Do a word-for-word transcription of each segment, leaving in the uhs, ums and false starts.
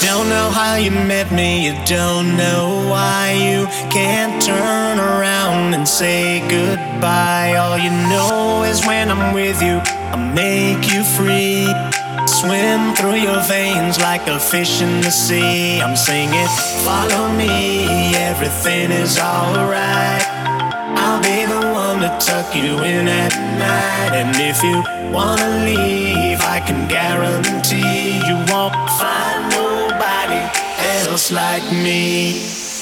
Don't know how you met me, you don't know why you can't turn around and say goodbye. All you know is when I'm with you, I make you free. Swim through your veins like a fish in the sea. I'm singing, follow me, everything is alright. I'll be the one to tuck you in at night. And if you wanna leave, I can guarantee you won't find nobody else like me.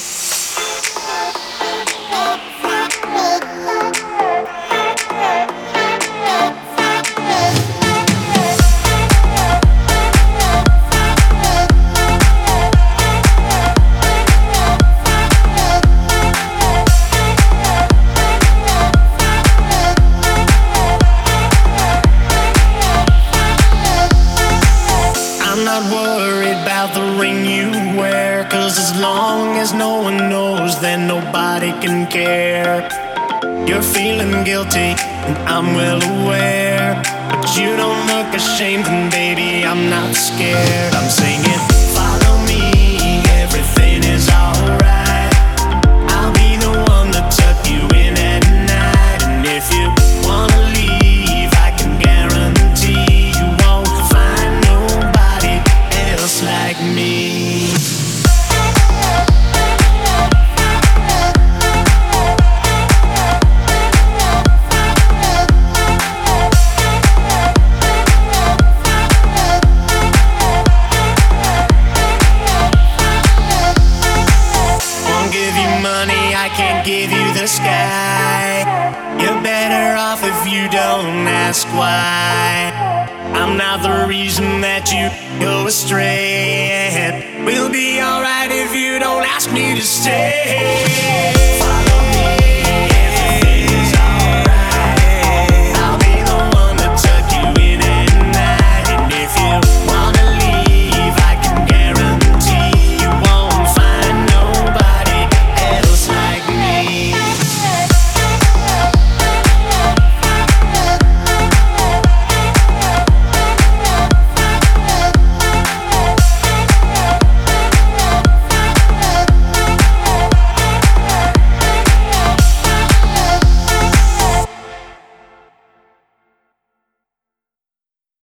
I'm not worried about the ring you wear, 'cause as long as no one knows, then nobody can care. You're feeling guilty, and I'm well aware, but you don't look ashamed, and baby, I'm not scared. I'm singing, follow me, everything is alright. I'll be the one to tuck you in at night. And if you wanna leave, I can guarantee you won't find nobody else like me. I can't give you the sky. You're better off if you don't ask why. I'm not the reason that you go astray. We'll be alright if you don't ask me to stay.